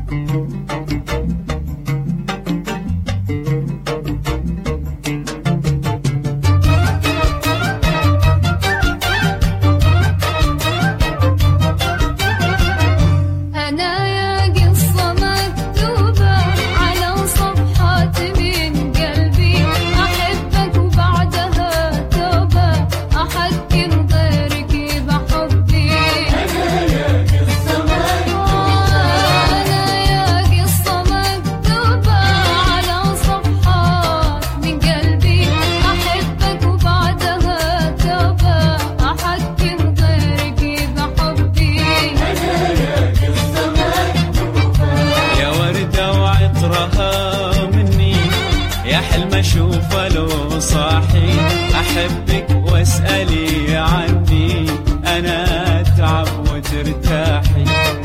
اشوفه لو صاحي احبك واسالي عني، انا اتعب وترتاحي.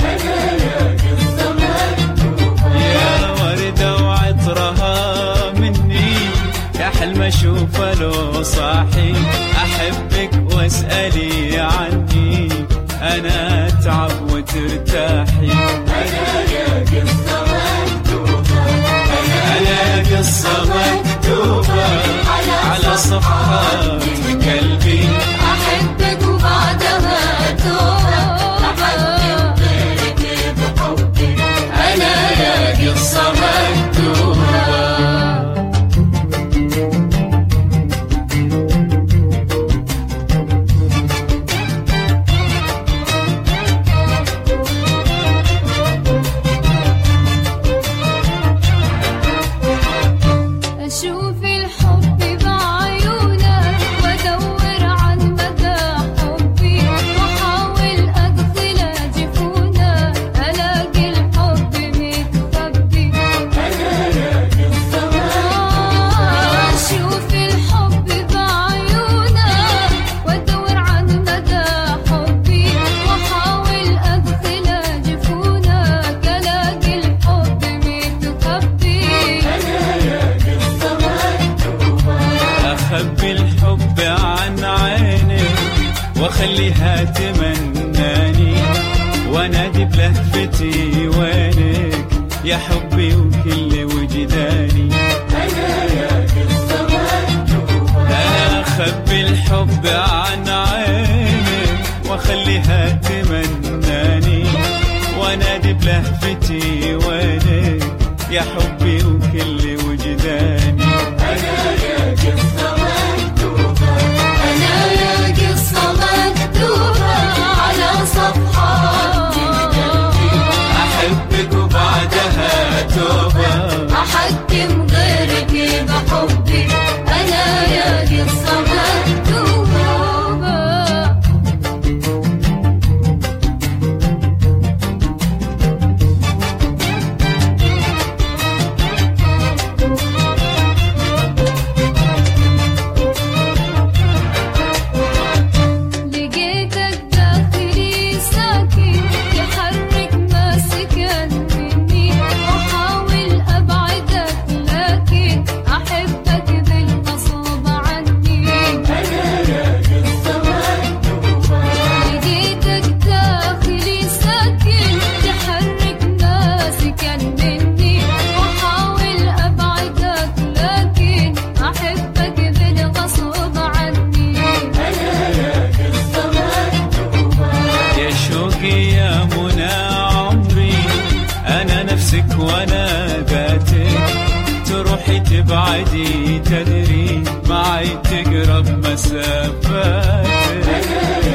يا وردة وعطرها مني، يا حلم اشوفه لو صاحي احبك واسالي عني، انا اتعب وترتاحي. أنا قصة مكتوبة على صفحات قلبي، أحبك وبعدها توبة أحبك غيرك بحبي. أنا قصة مكتوبة. أشوف الحب بعيونك وأدور عن مدى حبي، وأحاول أدخل جفونك ألاقي الحب متخبي. أشوف الحب بعيونك وأدور عن مدى حبي، وأحاول أدخل جفونك ألاقي الحب متخبي. أخبي الحب عن عيني وأخليها تمناني، وأنادي بلهفتي وينك يا حبي وكل وجداني. أنا أخبي الحب عن عيني وأخليها تمناني، وأنادي بلهفتي وينك يا حبي وكل وجداني. أنا يا قصة مكتوبة على صفحات قلبي، أحبك وبعدها توبة أحكم غيرك بحبي. أنا يا قصة مكتوبة. لقيتك داخلي ساكن يحرك ما سكن مني، وأحاول أبعدك لكن أحبك بالغصب عني. لقيتك داخلي ساكن يحرك ما سكن مني، وأحاول أبعدك لكن أحبك بالغصب عني. يا شوقي يا منى عمري، أنا نفسك وأنا ذاتك، تروحي تبعدي تدري معي تقرب مسافاتك.